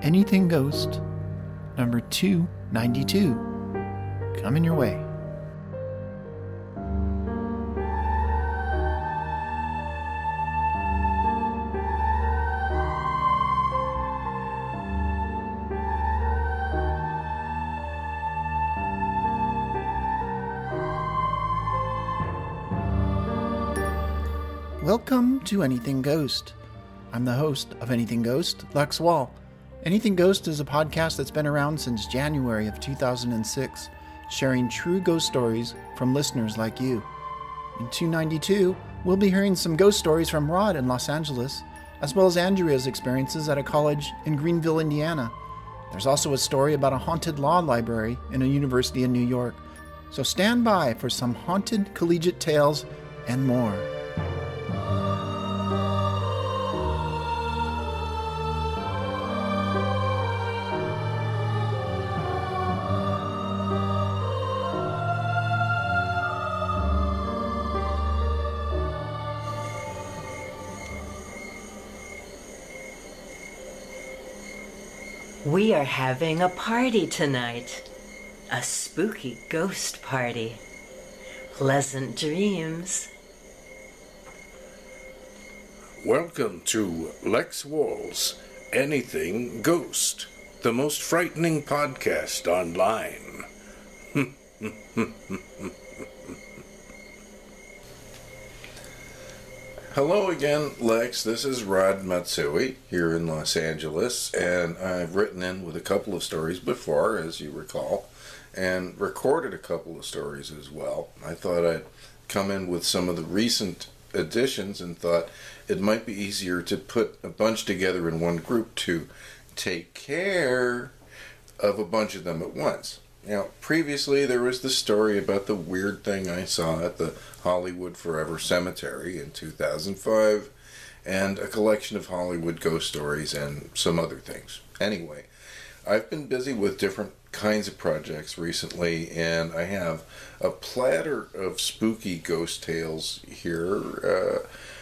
Anything Ghost, number 292, coming your way. Welcome to Anything Ghost. I'm the host of Anything Ghost, Lex Wall. Anything Ghost is a podcast that's been around since January of 2006, sharing true ghost stories from listeners like you. In 292, we'll be hearing some ghost stories from Rod in Los Angeles, as well as Andrea's experiences at a college in Greenville, Indiana. There's also a story about a haunted law library in a university in New York. So stand by for some haunted collegiate tales and more. We are having a party tonight. A spooky ghost party. Pleasant dreams. Welcome to Lex Wall's Anything Ghost, the most frightening podcast online. Hello again, Lex. This is Rod Matsui here in Los Angeles, and I've written in with a couple of stories before, as you recall, and recorded a couple of stories as well. I thought I'd come in with some of the recent additions and thought it might be easier to put a bunch together in one group to take care of a bunch of them at once. Now, previously there was the story about the weird thing I saw at the Hollywood Forever Cemetery in 2005, and a collection of Hollywood ghost stories and some other things. Anyway, I've been busy with different kinds of projects recently, and I have a platter of spooky ghost tales here.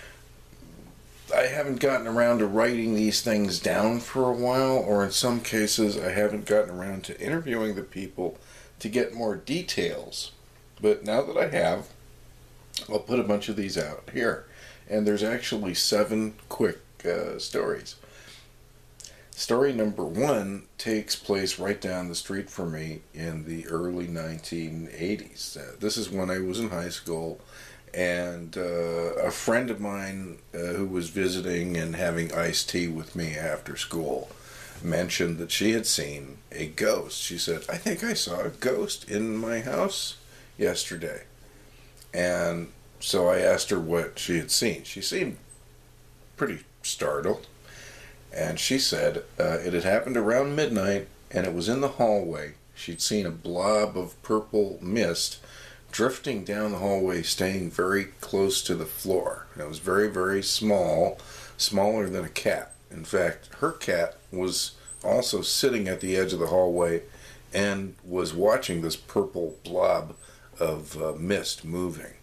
I haven't gotten around to writing these things down for a while, or in some cases I haven't gotten around to interviewing the people to get more details. But now that I have, I'll put a bunch of these out here. And there's actually 7 quick stories. Story number 1 takes place right down the street from me in the early 1980s. This is when I was in high school, and a friend of mine who was visiting and having iced tea with me after school mentioned that she had seen a ghost. She said, "I think I saw a ghost in my house yesterday." And so I asked her what she had seen. She seemed pretty startled. And she said it had happened around midnight, and it was in the hallway. She'd seen a blob of purple mist drifting down the hallway, staying very close to the floor. And it was very, very small, smaller than a cat. In fact, her cat was also sitting at the edge of the hallway and was watching this purple blob of mist moving.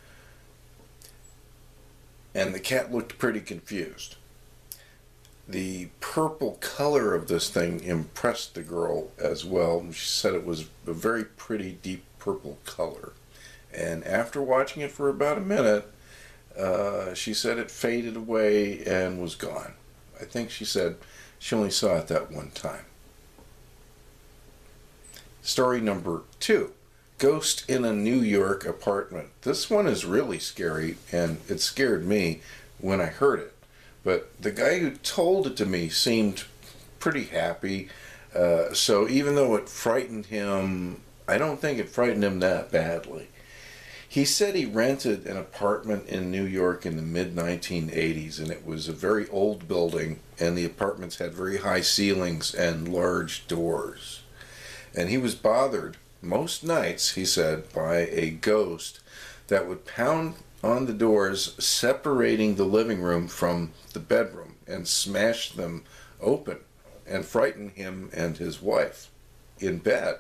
And the cat looked pretty confused. The purple color of this thing impressed the girl as well. She said it was a very pretty deep purple color. And after watching it for about a minute, she said it faded away and was gone. I think she said she only saw it that one time. Story number 2. Ghost in a New York apartment. This one is really scary, and it scared me when I heard it. But the guy who told it to me seemed pretty happy. So even though it frightened him, I don't think it frightened him that badly. He said he rented an apartment in New York in the mid-1980s, and it was a very old building, and the apartments had very high ceilings and large doors. And he was bothered most nights, he said, by a ghost that would pound on the doors separating the living room from the bedroom and smash them open and frighten him and his wife in bed.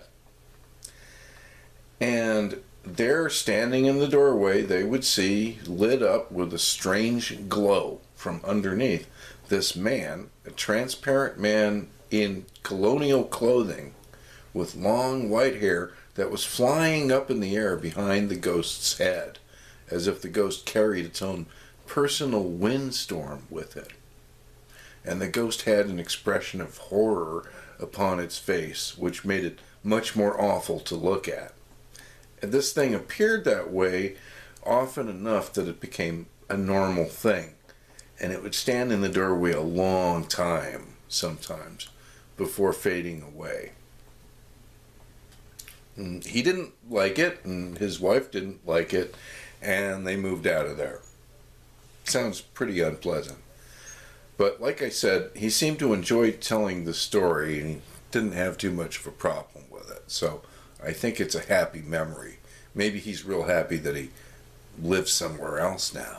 And there, standing in the doorway, they would see, lit up with a strange glow from underneath, this man, a transparent man in colonial clothing with long white hair that was flying up in the air behind the ghost's head, as if the ghost carried its own personal windstorm with it. And the ghost had an expression of horror upon its face, which made it much more awful to look at. And this thing appeared that way often enough that it became a normal thing. And it would stand in the doorway a long time, sometimes, before fading away. And he didn't like it, and his wife didn't like it, and they moved out of there. Sounds pretty unpleasant. But like I said, he seemed to enjoy telling the story, and he didn't have too much of a problem with it. So I think it's a happy memory. Maybe he's real happy that he lives somewhere else now.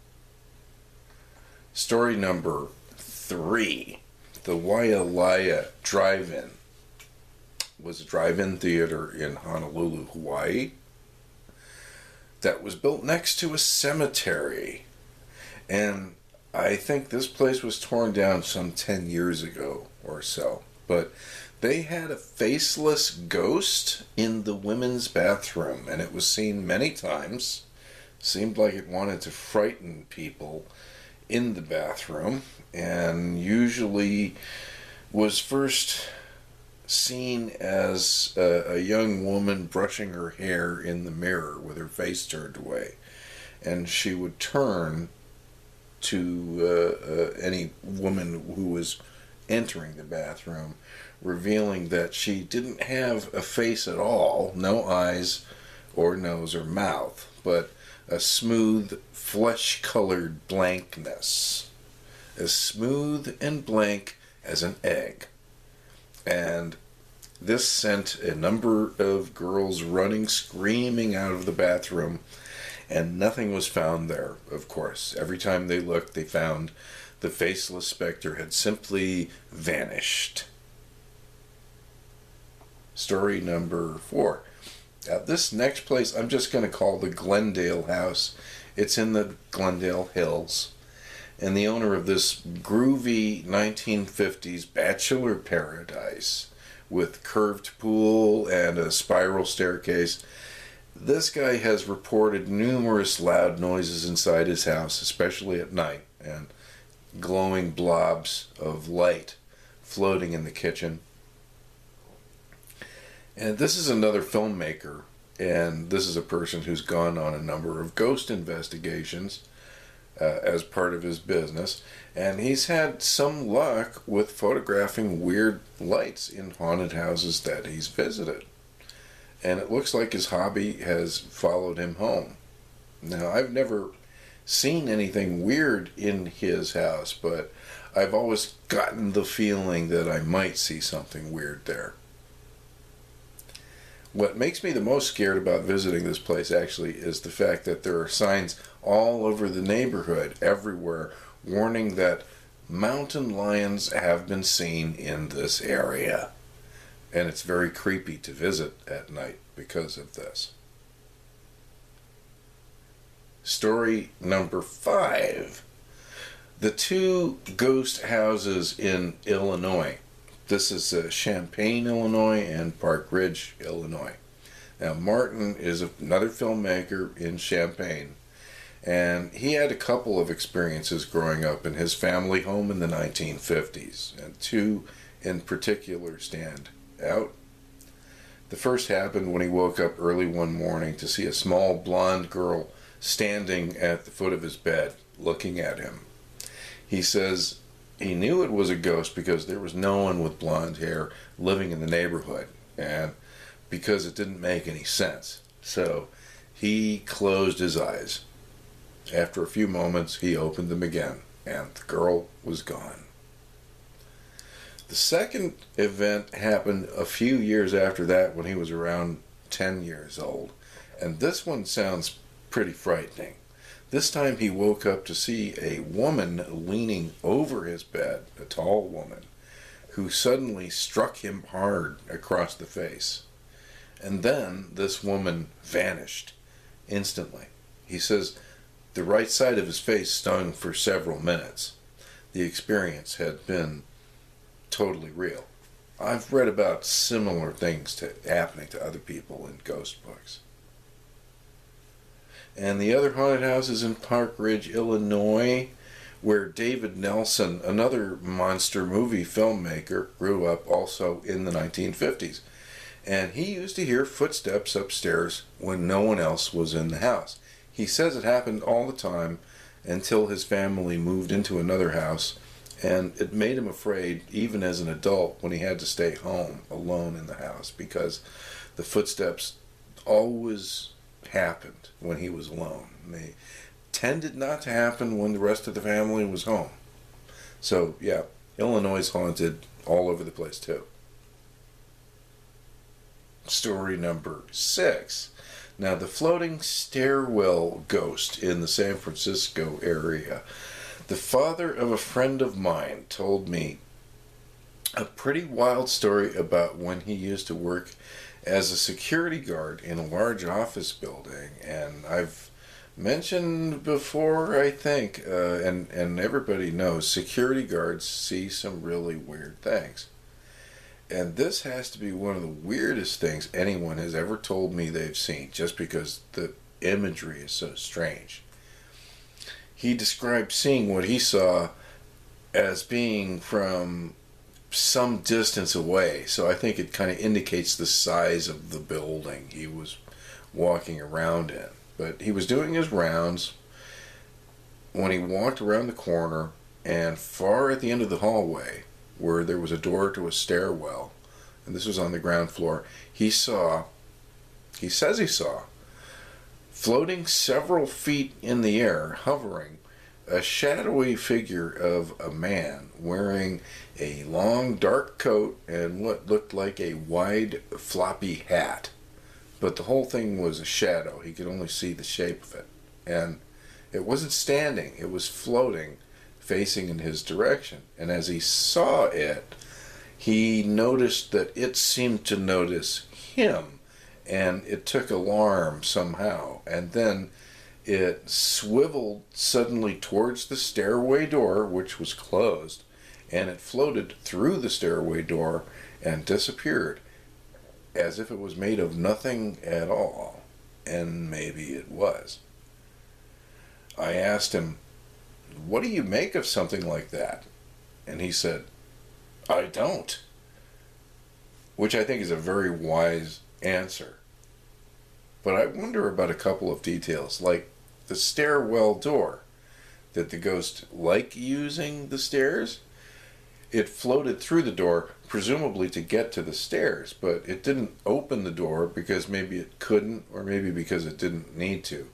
Story number 3. The Waialae Drive-In was a drive-in theater in Honolulu, Hawaii, that was built next to a cemetery. And I think this place was torn down some 10 years ago or so. But they had a faceless ghost in the women's bathroom, and it was seen many times. Seemed like it wanted to frighten people in the bathroom, and usually was first seen as a young woman brushing her hair in the mirror with her face turned away. And she would turn to any woman who was entering the bathroom, revealing that she didn't have a face at all, no eyes or nose or mouth, but a smooth, flesh-colored blankness, as smooth and blank as an egg. And this sent a number of girls running, screaming out of the bathroom, and nothing was found there, of course. Every time they looked, they found the faceless specter had simply vanished. Story number 4. Now, this next place I'm just going to call the Glendale House. It's in the Glendale Hills. And the owner of this groovy 1950s bachelor paradise with curved pool and a spiral staircase, this guy has reported numerous loud noises inside his house, especially at night, and glowing blobs of light floating in the kitchen. And this is another filmmaker, and this is a person who's gone on a number of ghost investigations as part of his business, and he's had some luck with photographing weird lights in haunted houses that he's visited. And it looks like his hobby has followed him home. Now, I've never seen anything weird in his house, but I've always gotten the feeling that I might see something weird there. What makes me the most scared about visiting this place actually is the fact that there are signs all over the neighborhood, everywhere, warning that mountain lions have been seen in this area. And it's very creepy to visit at night because of this. Story number 5. The 2 ghost houses in Illinois. This is Champaign, Illinois, and Park Ridge, Illinois. Now, Martin is another filmmaker in Champaign, and he had a couple of experiences growing up in his family home in the 1950s, and 2 in particular stand out. The first happened when he woke up early one morning to see a small blonde girl standing at the foot of his bed, looking at him. He says he knew it was a ghost because there was no one with blonde hair living in the neighborhood, and because it didn't make any sense. So he closed his eyes. After a few moments, he opened them again, and the girl was gone. The second event happened a few years after that, when he was around 10 years old, and this one sounds pretty frightening. This time he woke up to see a woman leaning over his bed, a tall woman, who suddenly struck him hard across the face. And then this woman vanished instantly. He says the right side of his face stung for several minutes. The experience had been totally real. I've read about similar things happening to other people in ghost books. And the other haunted house is in Park Ridge, Illinois, where David Nelson, another monster movie filmmaker, grew up also in the 1950s. And he used to hear footsteps upstairs when no one else was in the house. He says it happened all the time until his family moved into another house, and it made him afraid even as an adult when he had to stay home alone in the house, because the footsteps always happened when he was alone. They tended not to happen when the rest of the family was home. So yeah, Illinois is haunted all over the place too. Story number 6. Now, the floating stairwell ghost in the San Francisco area. The father of a friend of mine told me a pretty wild story about when he used to work as a security guard in a large office building. And I've mentioned before, I think, and everybody knows, security guards see some really weird things. And this has to be one of the weirdest things anyone has ever told me they've seen, just because the imagery is so strange. He described seeing what he saw as being from some distance away, so I think it kind of indicates the size of the building he was walking around in. But he was doing his rounds when he walked around the corner, and far at the end of the hallway, where there was a door to a stairwell, and this was on the ground floor, he says he saw, floating several feet in the air, hovering, a shadowy figure of a man wearing a long dark coat and what looked like a wide floppy hat. But the whole thing was a shadow. He could only see the shape of it. And it wasn't standing, it was floating, facing in his direction. And as he saw it, he noticed that it seemed to notice him, and it took alarm somehow. And then it swiveled suddenly towards the stairway door, which was closed, and it floated through the stairway door and disappeared, as if it was made of nothing at all. And maybe it was. I asked him, "What do you make of something like that?" And he said, "I don't." Which I think is a very wise answer. But I wonder about a couple of details, like the stairwell door. Did the ghost like using the stairs? It floated through the door, presumably to get to the stairs, but it didn't open the door because maybe it couldn't, or maybe because it didn't need to.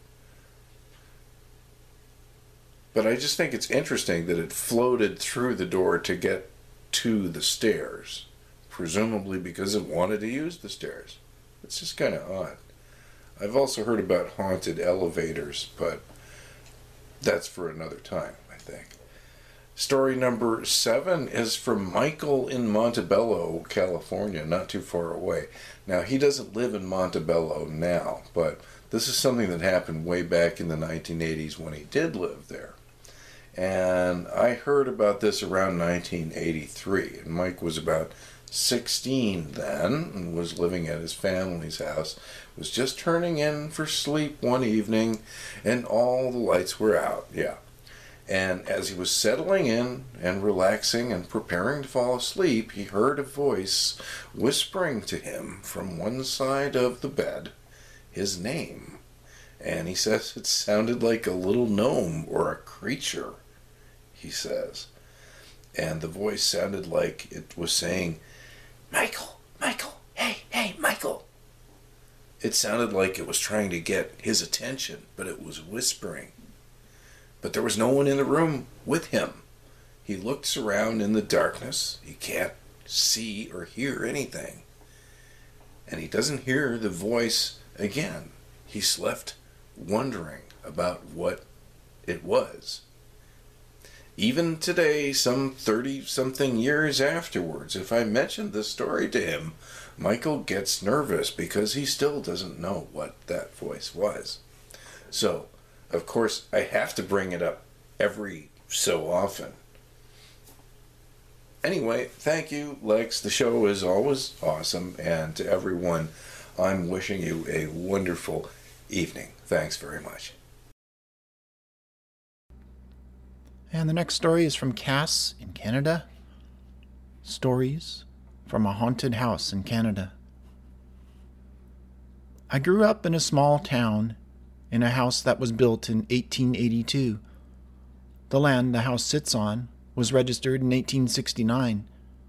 But I just think it's interesting that it floated through the door to get to the stairs, presumably because it wanted to use the stairs. It's just kind of odd. I've also heard about haunted elevators, but that's for another time, I think. Story number 7 is from Michael in Montebello, California, not too far away. Now, he doesn't live in Montebello now, but this is something that happened way back in the 1980s when he did live there. And I heard about this around 1983, and Mike was about 16 then, and was living at his family's house, was just turning in for sleep one evening, and all the lights were out, And as he was settling in and relaxing and preparing to fall asleep, he heard a voice whispering to him from one side of the bed his name. And he says it sounded like a little gnome or a creature, he says. And the voice sounded like it was saying, "Michael, Michael, hey, Michael." It sounded like it was trying to get his attention, but it was whispering. But there was no one in the room with him. He looks around in the darkness. He can't see or hear anything. And he doesn't hear the voice again. He's left wondering about what it was. Even today, some 30-something years afterwards, if I mention this story to him, Michael gets nervous because he still doesn't know what that voice was. So, of course, I have to bring it up every so often. Anyway, thank you, Lex. The show is always awesome. And to everyone, I'm wishing you a wonderful evening. Thanks very much. And the next story is from Cass in Canada. Stories from a Haunted House in Canada. I grew up in a small town in a house that was built in 1882. The land the house sits on was registered in 1869.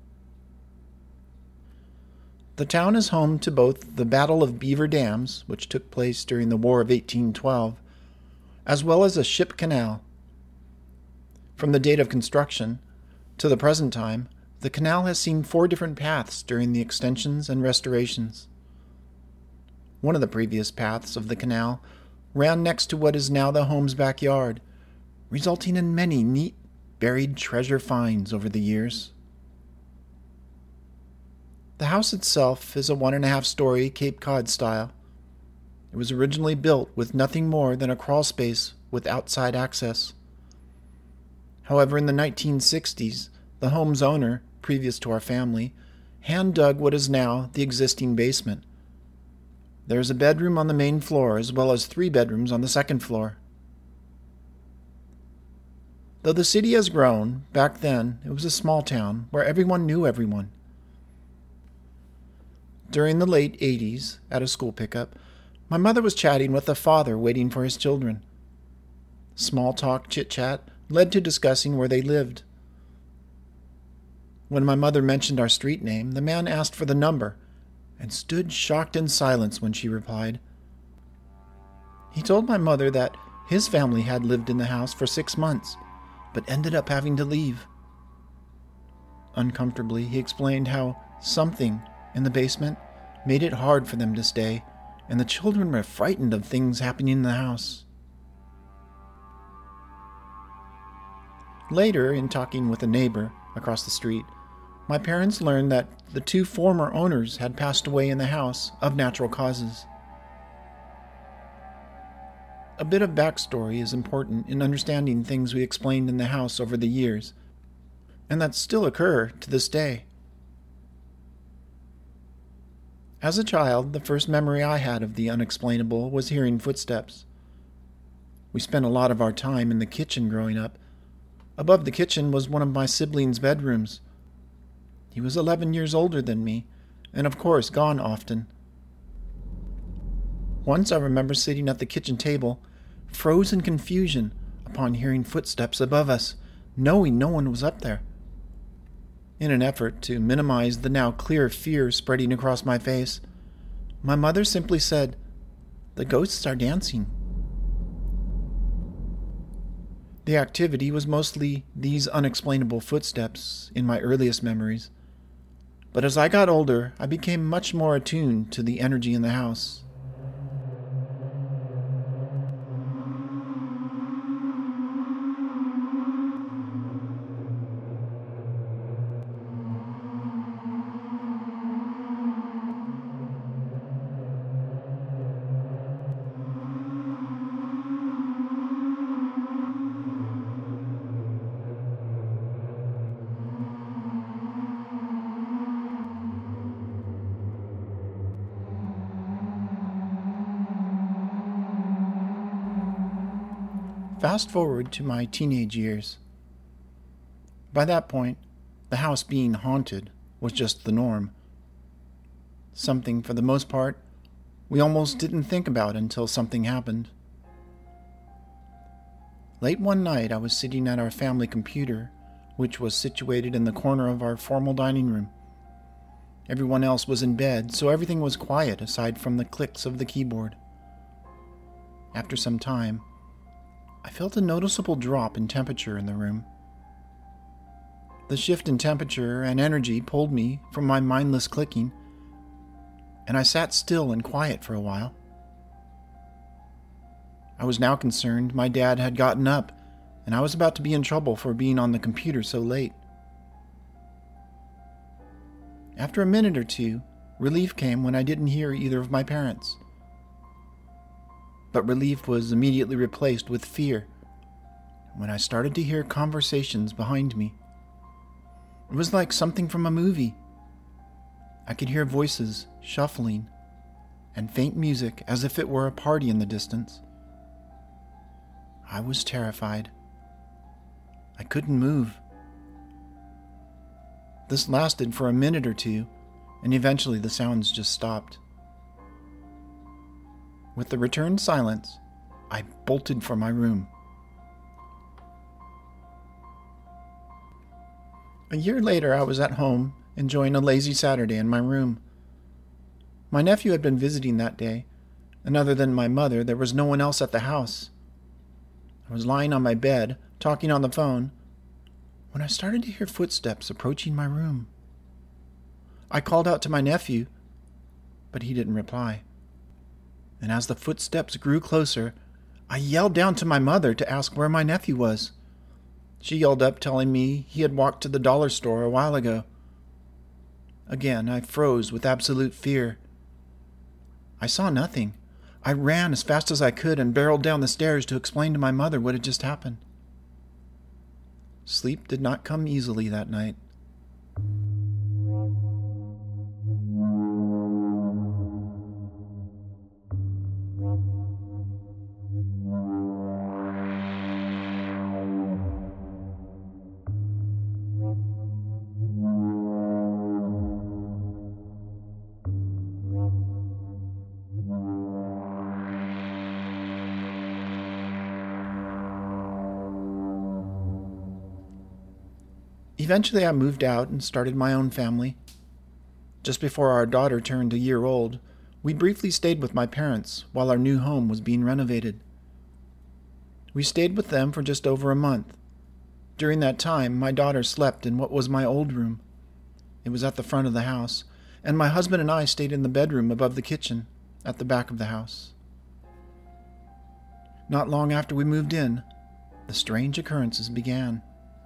The town is home to both the Battle of Beaver Dams, which took place during the War of 1812, as well as a ship canal. From the date of construction to the present time, the canal has seen 4 different paths during the extensions and restorations. One of the previous paths of the canal ran next to what is now the home's backyard, resulting in many neat buried treasure finds over the years. The house itself is a 1.5-story Cape Cod style. It was originally built with nothing more than a crawl space with outside access. However, in the 1960s, the home's owner, previous to our family, hand-dug what is now the existing basement. There is a bedroom on the main floor as well as 3 bedrooms on the second floor. Though the city has grown, back then it was a small town where everyone knew everyone. During the late 80s, at a school pickup, my mother was chatting with a father waiting for his children. Small talk chit-chat led to discussing where they lived. When my mother mentioned our street name, the man asked for the number and stood shocked in silence when she replied. He told my mother that his family had lived in the house for 6 months, but ended up having to leave. Uncomfortably, he explained how something in the basement made it hard for them to stay, and the children were frightened of things happening in the house. Later, in talking with a neighbor across the street, my parents learned that the 2 former owners had passed away in the house of natural causes. A bit of backstory is important in understanding things we explained in the house over the years, and that still occur to this day. As a child, the first memory I had of the unexplainable was hearing footsteps. We spent a lot of our time in the kitchen growing up. Above the kitchen was one of my siblings' bedrooms. He was 11 years older than me, and of course gone often. Once I remember sitting at the kitchen table, froze in confusion upon hearing footsteps above us, knowing no one was up there. In an effort to minimize the now clear fear spreading across my face, my mother simply said, "The ghosts are dancing." The activity was mostly these unexplainable footsteps in my earliest memories. But as I got older, I became much more attuned to the energy in the house. Fast forward to my teenage years. By that point, the house being haunted was just the norm. Something, for the most part, we almost didn't think about until something happened. Late one night, I was sitting at our family computer, which was situated in the corner of our formal dining room. Everyone else was in bed, so everything was quiet aside from the clicks of the keyboard. After some time, I felt a noticeable drop in temperature in the room. The shift in temperature and energy pulled me from my mindless clicking, and I sat still and quiet for a while. I was now concerned my dad had gotten up, and I was about to be in trouble for being on the computer so late. After a minute or two, relief came when I didn't hear either of my parents. But relief was immediately replaced with fear when I started to hear conversations behind me. It was like something from a movie. I could hear voices shuffling and faint music as if it were a party in the distance. I was terrified. I couldn't move. This lasted for a minute or two, and eventually the sounds just stopped. With the returned silence, I bolted for my room. A year later, I was at home, enjoying a lazy Saturday in my room. My nephew had been visiting that day, and other than my mother, there was no one else at the house. I was lying on my bed, talking on the phone, when I started to hear footsteps approaching my room. I called out to my nephew, but he didn't reply. And as the footsteps grew closer, I yelled down to my mother to ask where my nephew was. She yelled up, telling me he had walked to the dollar store a while ago. Again, I froze with absolute fear. I saw nothing. I ran as fast as I could and barreled down the stairs to explain to my mother what had just happened. Sleep did not come easily that night. Eventually, I moved out and started my own family. Just before our daughter turned a year old, we briefly stayed with my parents while our new home was being renovated. We stayed with them for just over a month. During that time, my daughter slept in what was my old room. It was at the front of the house, and my husband and I stayed in the bedroom above the kitchen at the back of the house. Not long after we moved in, the strange occurrences began.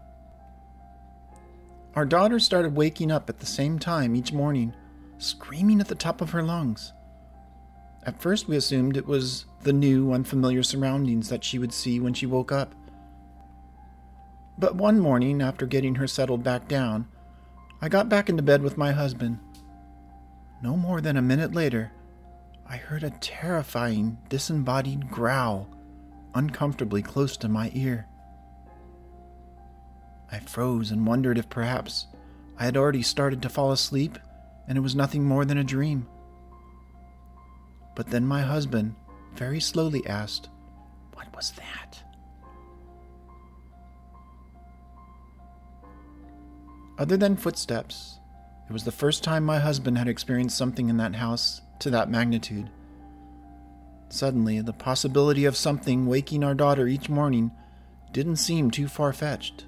Our daughter started waking up at the same time each morning, screaming at the top of her lungs. At first we assumed it was the new, unfamiliar surroundings that she would see when she woke up. But one morning, after getting her settled back down, I got back into bed with my husband. No more than a minute later, I heard a terrifying, disembodied growl uncomfortably close to my ear. I froze and wondered if perhaps I had already started to fall asleep and it was nothing more than a dream. But then my husband very slowly asked, "What was that?" Other than footsteps, it was the first time my husband had experienced something in that house to that magnitude. Suddenly, the possibility of something waking our daughter each morning didn't seem too far-fetched.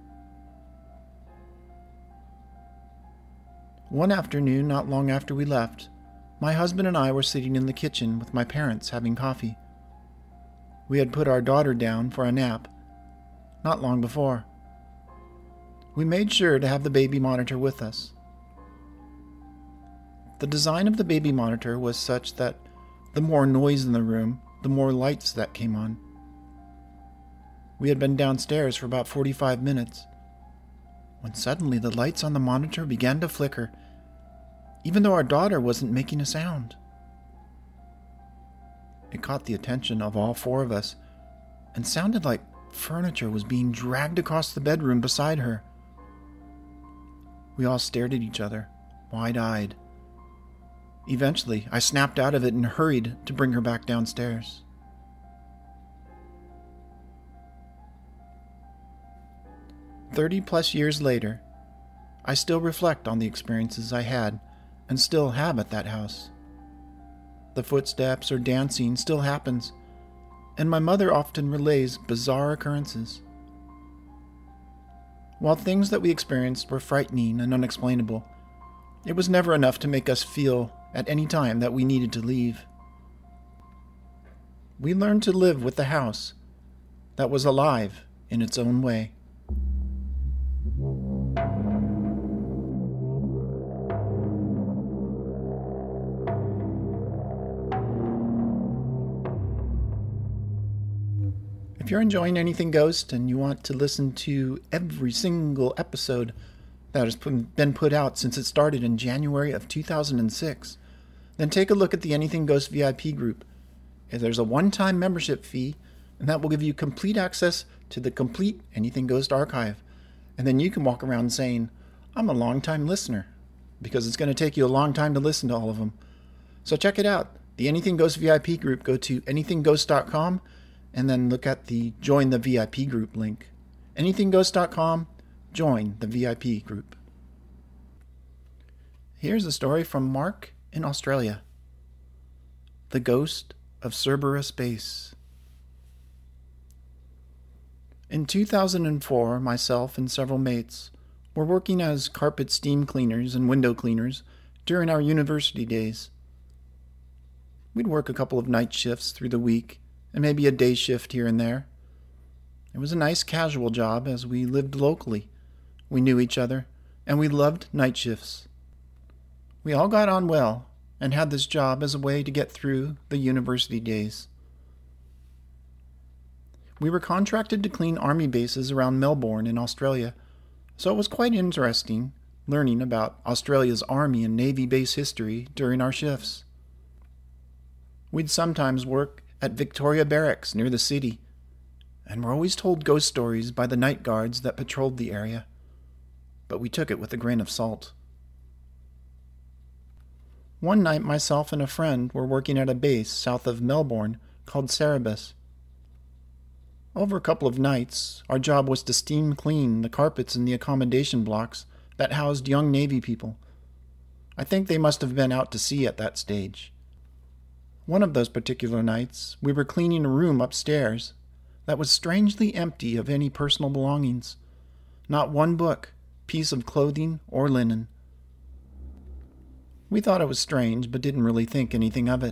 One afternoon, not long after we left, my husband and I were sitting in the kitchen with my parents having coffee. We had put our daughter down for a nap not long before. We made sure to have the baby monitor with us. The design of the baby monitor was such that the more noise in the room, the more lights that came on. We had been downstairs for about 45 minutes, when suddenly the lights on the monitor began to flicker, even though our daughter wasn't making a sound. It caught the attention of all four of us and sounded like furniture was being dragged across the bedroom beside her. We all stared at each other, wide-eyed. Eventually, I snapped out of it and hurried to bring her back downstairs. "30+ years later, I still reflect on the experiences I had and still have at that house. The footsteps or dancing still happens, and my mother often relays bizarre occurrences. While things that we experienced were frightening and unexplainable, it was never enough to make us feel at any time that we needed to leave. We learned to live with the house that was alive in its own way. If you're enjoying Anything Ghost and you want to listen to every single episode, that has been put out since it started in January of 2006. Then take a look at the Anything Ghost VIP group. There's a one-time membership fee, and that will give you complete access to the complete Anything Ghost archive. And then you can walk around saying, I'm a long-time listener, because it's going to take you a long time to listen to all of them. So check it out. The Anything Ghost VIP group, go to anythingghost.com and then look at the Join the VIP group link. anythingghost.com, join the VIP group. Here's a story from Mark in Australia. The Ghost of Cerberus Base. In 2004, myself and several mates were working as carpet steam cleaners and window cleaners during our university days. We'd work a couple of night shifts through the week and maybe a day shift here and there. It was a nice casual job as we lived locally. We knew each other, and we loved night shifts. We all got on well and had this job as a way to get through the university days. We were contracted to clean army bases around Melbourne in Australia, so it was quite interesting learning about Australia's Army and Navy base history during our shifts. We'd sometimes work at Victoria Barracks near the city, and were always told ghost stories by the night guards that patrolled the area, but we took it with a grain of salt. One night myself and a friend were working at a base south of Melbourne called Cerberus. Over a couple of nights, our job was to steam clean the carpets in the accommodation blocks that housed young Navy people. I think they must have been out to sea at that stage. One of those particular nights, we were cleaning a room upstairs that was strangely empty of any personal belongings. Not one book, piece of clothing, or linen. We thought it was strange, but didn't really think anything of it.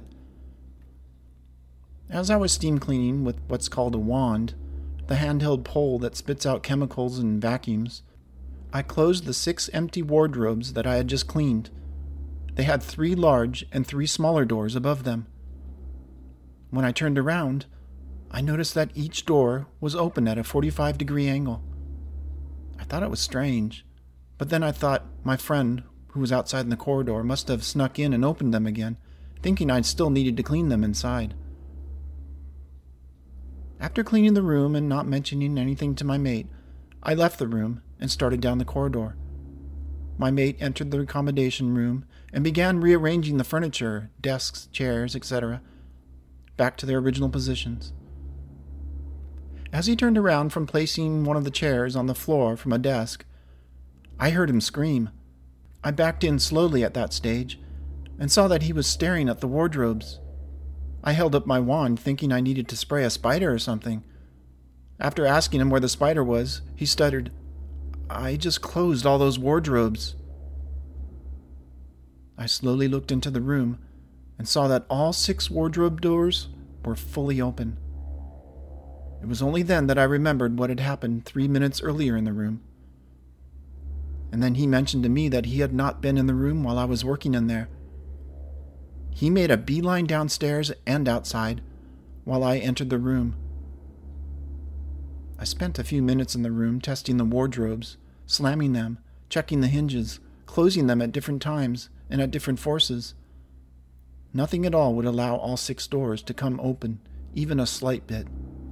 As I was steam cleaning with what's called a wand, the handheld pole that spits out chemicals and vacuums, I closed the 6 empty wardrobes that I had just cleaned. They had 3 large and 3 smaller doors above them. When I turned around, I noticed that each door was open at a 45-degree angle. I thought it was strange, but then I thought my friend, who was outside in the corridor, must have snuck in and opened them again, thinking I'd still needed to clean them inside. After cleaning the room and not mentioning anything to my mate, I left the room and started down the corridor. My mate entered the accommodation room and began rearranging the furniture, desks, chairs, etc., back to their original positions. As he turned around from placing one of the chairs on the floor from a desk, I heard him scream. I backed in slowly at that stage and saw that he was staring at the wardrobes. I held up my wand thinking I needed to spray a spider or something. After asking him where the spider was, he stuttered, "I just closed all those wardrobes." I slowly looked into the room and saw that all 6 wardrobe doors were fully open. It was only then that I remembered what had happened 3 minutes earlier in the room. And then he mentioned to me that he had not been in the room while I was working in there. He made a beeline downstairs and outside while I entered the room. I spent a few minutes in the room testing the wardrobes, slamming them, checking the hinges, closing them at different times and at different forces. Nothing at all would allow all 6 doors to come open, even a slight bit.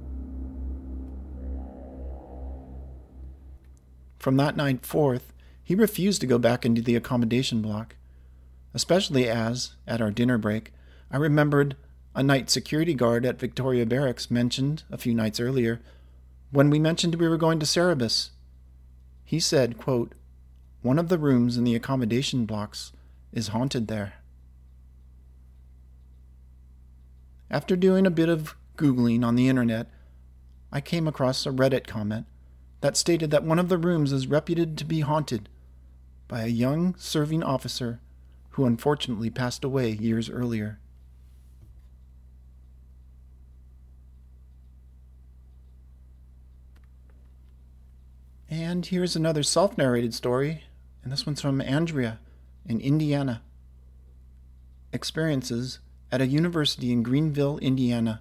From that night forth, he refused to go back into the accommodation block, especially as, at our dinner break, I remembered a night security guard at Victoria Barracks mentioned a few nights earlier, when we mentioned we were going to Cerberus. He said, quote, "One of the rooms in the accommodation blocks is haunted there." After doing a bit of Googling on the internet, I came across a Reddit comment that stated that one of the rooms is reputed to be haunted by a young serving officer who unfortunately passed away years earlier. And here's another self-narrated story, and this one's from Andrea in Indiana. Experiences at a university in Greenville, Indiana.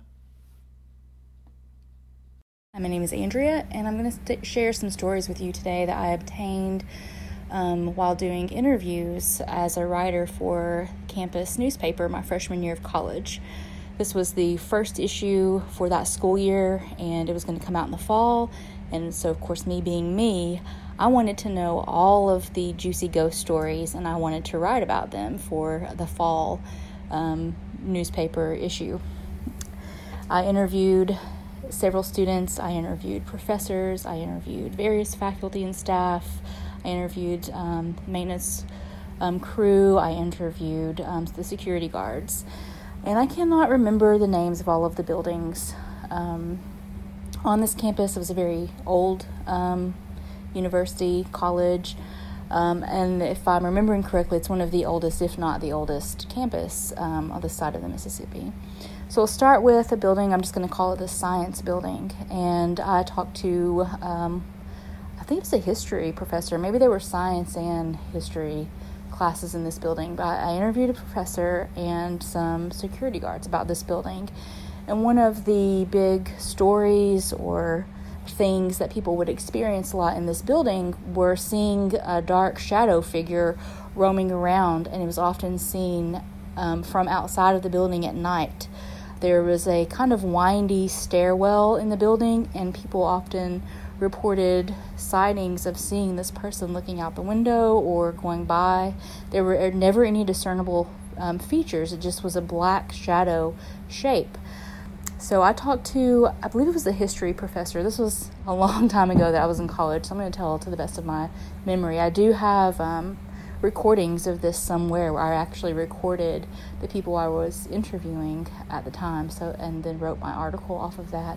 My name is Andrea, and I'm going to share some stories with you today that I obtained while doing interviews as a writer for campus newspaper my freshman year of college. This was the first issue for that school year, and it was going to come out in the fall. And so, of course, me being me, I wanted to know all of the juicy ghost stories, and I wanted to write about them for the fall newspaper issue. I interviewed several students, I interviewed professors, I interviewed various faculty and staff, I interviewed maintenance crew, I interviewed the security guards, and I cannot remember the names of all of the buildings. On this campus, it was a very old university, college, and if I'm remembering correctly, it's one of the oldest, if not the oldest, campus on this side of the Mississippi. So we'll start with a building. I'm just going to call it the Science Building. And I talked to, I think it was a history professor. Maybe there were science and history classes in this building. But I interviewed a professor and some security guards about this building. And one of the big stories or things that people would experience a lot in this building were seeing a dark shadow figure roaming around. And it was often seen from outside of the building at night. There was a kind of windy stairwell in the building, and people often reported sightings of seeing this person looking out the window or going by. There were never any discernible features. It just was a black shadow shape. So I talked to, I believe it was the history professor. This was a long time ago that I was in college, so I'm going to tell to the best of my memory. I do have recordings of this somewhere where I actually recorded the people I was interviewing at the time, and then wrote my article off of that.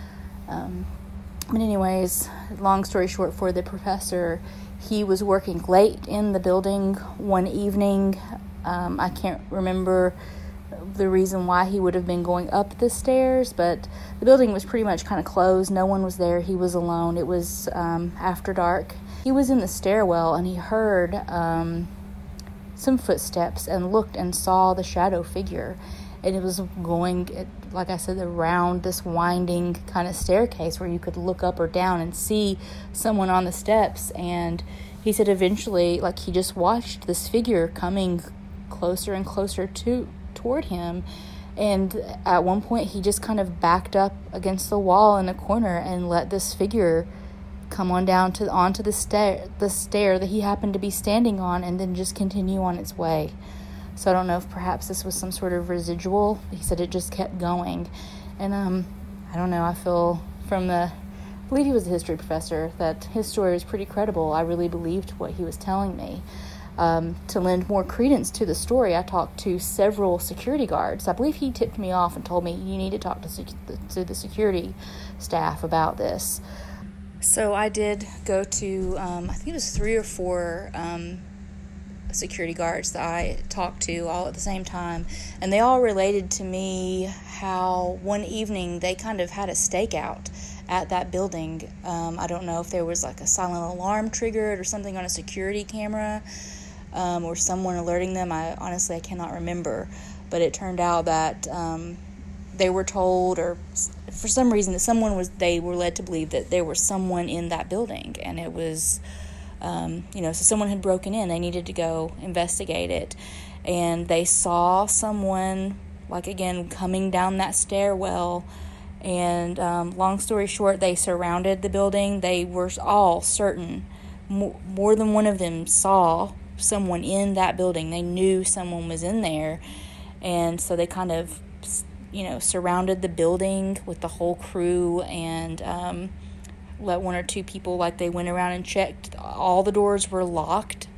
But anyways, long story short, for the professor, he was working late in the building one evening. I can't remember the reason why he would have been going up the stairs, but the building was pretty much kind of closed. No one was there. He was alone. It was after dark. He was in the stairwell, and he heard some footsteps and looked and saw the shadow figure. And it was going, like I said, around this winding kind of staircase where you could look up or down and see someone on the steps. And he said eventually, like, he just watched this figure coming closer and closer toward him. And at one point, he just kind of backed up against the wall in the corner and let this figure come on down onto the stair that he happened to be standing on, and then just continue on its way. So I don't know if perhaps this was some sort of residual. He said it just kept going. And I don't know, I feel I believe he was a history professor, that his story was pretty credible. I really believed what he was telling me. To lend more credence to the story, I talked to several security guards. I believe he tipped me off and told me, you need to talk to the security staff about this. So I did go to, I think it was 3 or 4 security guards that I talked to all at the same time. And they all related to me how one evening they kind of had a stakeout at that building. I don't know if there was like a silent alarm triggered or something on a security camera, or someone alerting them. I cannot remember. But it turned out that they were told, or for some reason, that they were led to believe that there was someone in that building, and it was, so someone had broken in. They needed to go investigate it, and they saw someone, like, again, coming down that stairwell, and long story short, they surrounded the building. They were all certain, more than one of them saw someone in that building. They knew someone was in there, and so they kind of surrounded the building with the whole crew, and let 1 or 2 people, like, they went around and checked. All the doors were locked.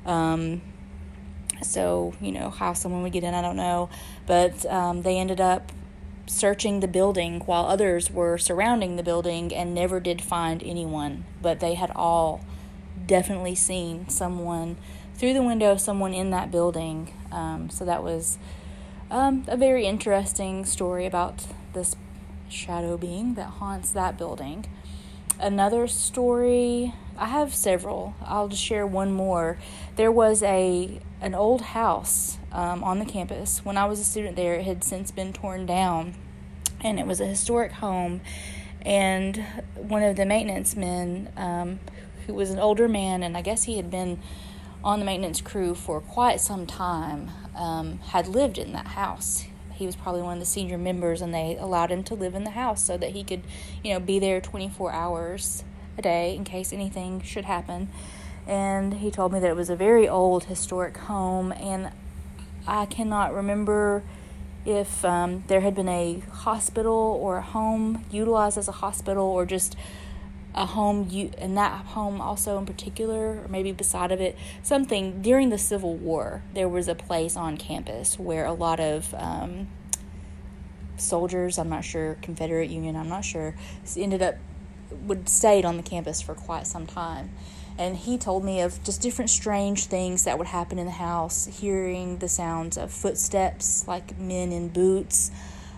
So, how someone would get in, I don't know. But they ended up searching the building while others were surrounding the building and never did find anyone. But they had all definitely seen someone through the window, someone in that building. So that was a very interesting story about this shadow being that haunts that building. Another story, I have several. I'll just share one more. There was an old house on the campus. When I was a student there, it had since been torn down, and it was a historic home. And one of the maintenance men who was an older man, and I guess he had been on the maintenance crew for quite some time, had lived in that house. He was probably one of the senior members, and they allowed him to live in the house so that he could, be there 24 hours a day in case anything should happen. And he told me that it was a very old historic home, and I cannot remember if there had been a hospital or a home utilized as a hospital, or just a home, and that home also in particular, or maybe beside of it, something. During the Civil War, there was a place on campus where a lot of soldiers, I'm not sure, Confederate Union, I'm not sure, stayed on the campus for quite some time. And he told me of just different strange things that would happen in the house, hearing the sounds of footsteps, like men in boots,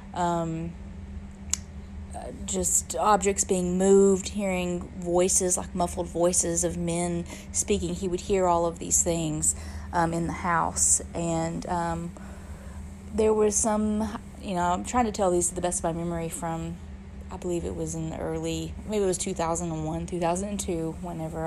just objects being moved, hearing voices, like muffled voices of men speaking. He would hear all of these things in the house. And there was some, I'm trying to tell these to the best of my memory from, I believe it was in the maybe it was 2001, 2002, whenever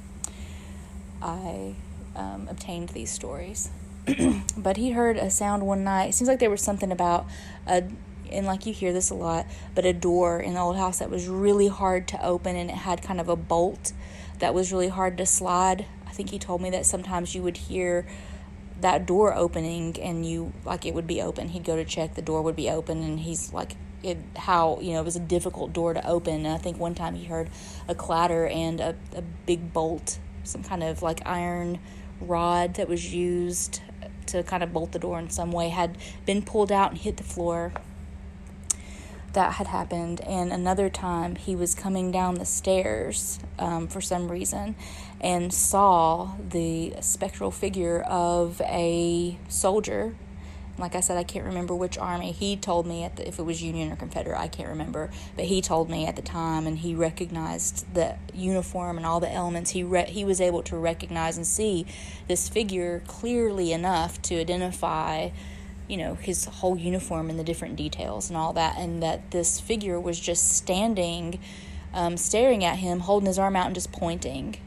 I obtained these stories. But he heard a sound one night. It seems like there was something about and like you hear this a lot, but a door in the old house that was really hard to open, and it had kind of a bolt that was really hard to slide. I think he told me that sometimes you would hear that door opening, and it would be open. He'd go to check, the door would be open, and he's like, it was a difficult door to open. And I think one time he heard a clatter, and a big bolt, some kind of like iron rod that was used to kind of bolt the door in some way, had been pulled out and hit the floor. That had happened. And another time he was coming down the stairs for some reason, and saw the spectral figure of a soldier. Like I said, I can't remember which army. He told me if it was Union or Confederate, I can't remember. But he told me at the time, and he recognized the uniform and all the elements. He was able to recognize and see this figure clearly enough to identify, his whole uniform and the different details and all that. And that this figure was just standing, staring at him, holding his arm out and just pointing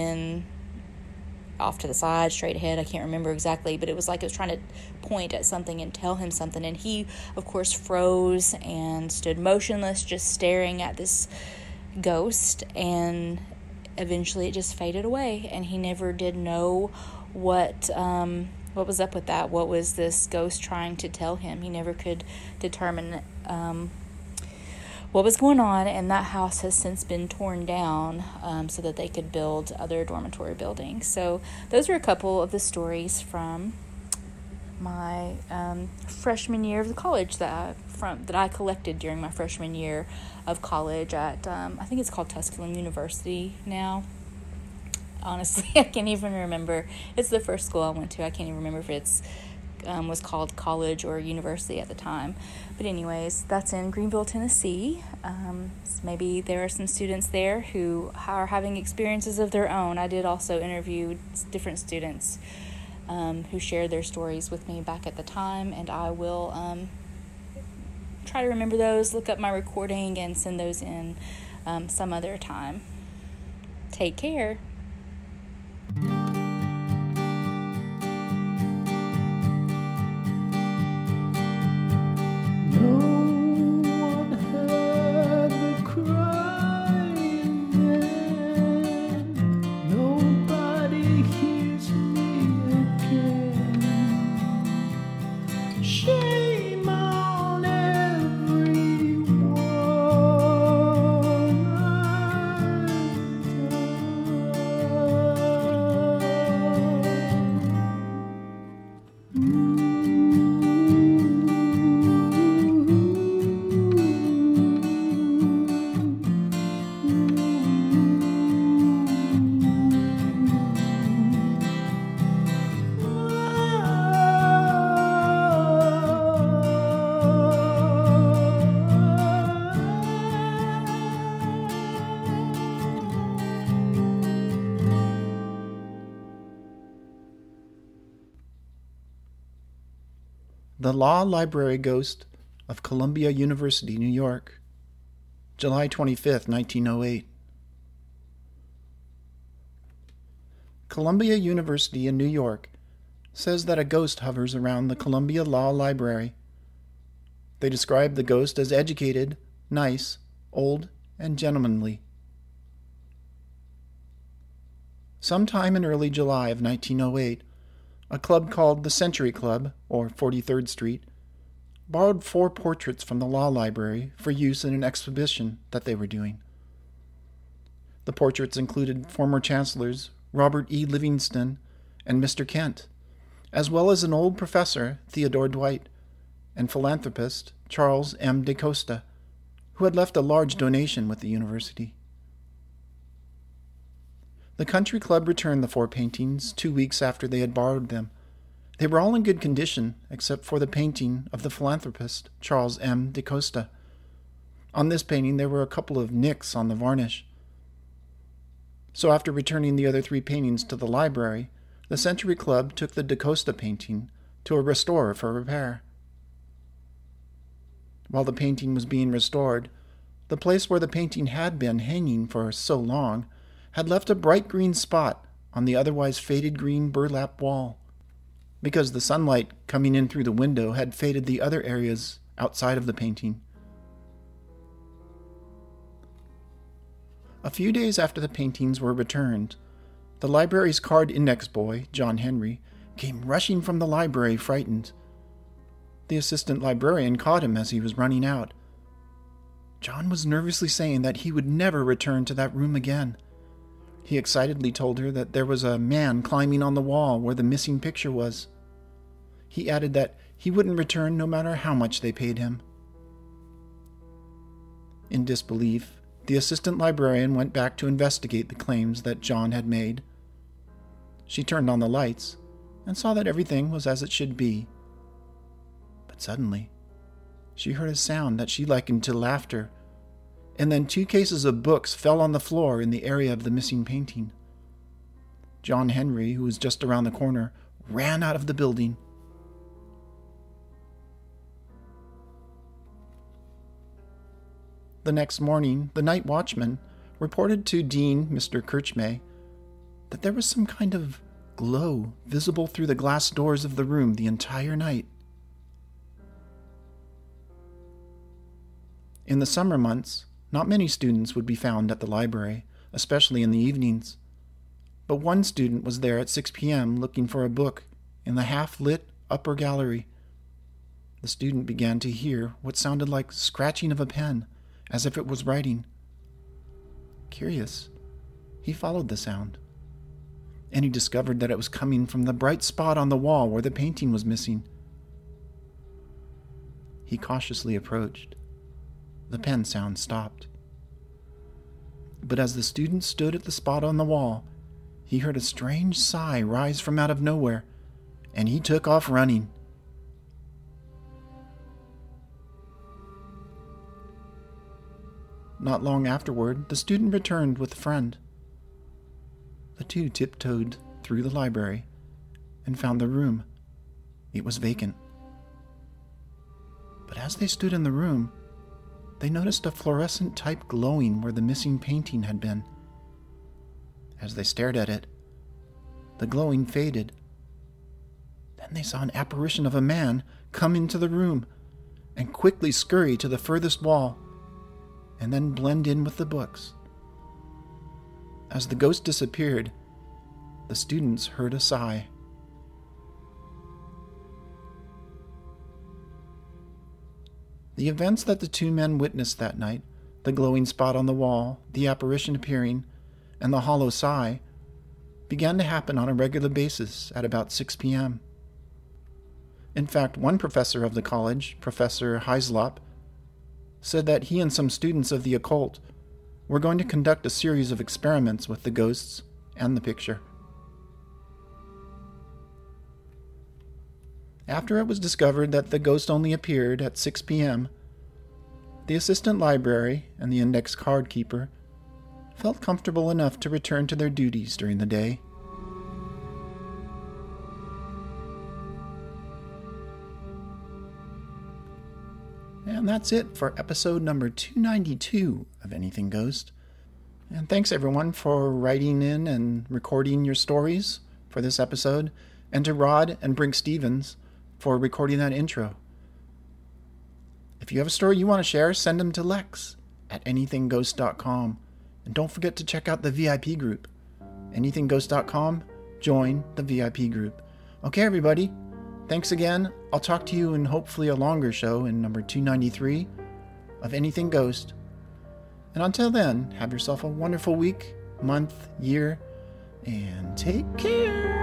off to the side, straight ahead. I can't remember exactly, but it was like it was trying to point at something and tell him something. And he, of course, froze and stood motionless, just staring at this ghost. And eventually it just faded away, and he never did know what was up with that. What was this ghost trying to tell him? He never could determine what was going on. And that house has since been torn down so that they could build other dormitory buildings. So those are a couple of the stories from my freshman year of the college that I collected during my freshman year of college at I think it's called Tusculum University now. Honestly, I can't even remember. It's the first school I went to. I can't even remember if it's was called college or university at the time. But anyways, that's in Greenville, Tennessee. Maybe there are some students there who are having experiences of their own. I did also interview different students who shared their stories with me back at the time, and I will try to remember those, look up my recording, and send those in some other time. Take care. The Law Library Ghost of Columbia University, New York, July 25th, 1908. Columbia University in New York says that a ghost hovers around the Columbia Law Library. They describe the ghost as educated, nice, old, and gentlemanly. Sometime in early July of 1908, a club called the Century Club, or 43rd Street, borrowed 4 portraits from the law library for use in an exhibition that they were doing. The portraits included former chancellors Robert E. Livingston and Mr. Kent, as well as an old professor, Theodore Dwight, and philanthropist Charles M. DaCosta, who had left a large donation with the university. The country club returned the 4 paintings 2 weeks after they had borrowed them. They were all in good condition, except for the painting of the philanthropist Charles M. DaCosta. On this painting there were a couple of nicks on the varnish. So after returning the other 3 paintings to the library, the Century Club took the DaCosta painting to a restorer for repair. While the painting was being restored, the place where the painting had been hanging for so long had left a bright green spot on the otherwise faded green burlap wall, because the sunlight coming in through the window had faded the other areas outside of the painting. A few days after the paintings were returned, the library's card index boy, John Henry, came rushing from the library frightened. The assistant librarian caught him as he was running out. John was nervously saying that he would never return to that room again. He excitedly told her that there was a man climbing on the wall where the missing picture was. He added that he wouldn't return no matter how much they paid him. In disbelief, the assistant librarian went back to investigate the claims that John had made. She turned on the lights and saw that everything was as it should be. But suddenly, she heard a sound that she likened to laughter, and then 2 cases of books fell on the floor in the area of the missing painting. John Henry, who was just around the corner, ran out of the building. The next morning, the night watchman reported to Dean Mr. Kirchmay that there was some kind of glow visible through the glass doors of the room the entire night. In the summer months, not many students would be found at the library, especially in the evenings. But one student was there at 6 p.m. looking for a book in the half-lit upper gallery. The student began to hear what sounded like scratching of a pen, as if it was writing. Curious, he followed the sound, and he discovered that it was coming from the bright spot on the wall where the painting was missing. He cautiously approached. The pen sound stopped. But as the student stood at the spot on the wall, he heard a strange sigh rise from out of nowhere, and he took off running. Not long afterward, the student returned with a friend. The 2 tiptoed through the library and found the room. It was vacant. But as they stood in the room, they noticed a fluorescent type glowing where the missing painting had been. As they stared at it, the glowing faded. Then they saw an apparition of a man come into the room and quickly scurry to the furthest wall, and then blend in with the books. As the ghost disappeared, the students heard a sigh. The events that the 2 men witnessed that night, the glowing spot on the wall, the apparition appearing, and the hollow sigh, began to happen on a regular basis at about 6 p.m. In fact, one professor of the college, Professor Heislop, said that he and some students of the occult were going to conduct a series of experiments with the ghosts and the picture. After it was discovered that the ghost only appeared at 6 p.m., the assistant library and the index card keeper felt comfortable enough to return to their duties during the day. And that's it for episode number 292 of Anything Ghost. And thanks everyone for writing in and recording your stories for this episode, and to Rod and Brink Stevens for recording that intro. If you have a story you want to share, send them to Lex at anythingghost.com. And don't forget to check out the VIP group. anythingghost.com, join the VIP group. Okay, everybody. Thanks again. I'll talk to you in hopefully a longer show in number 293 of Anything Ghost. And until then, have yourself a wonderful week, month, year, and take care.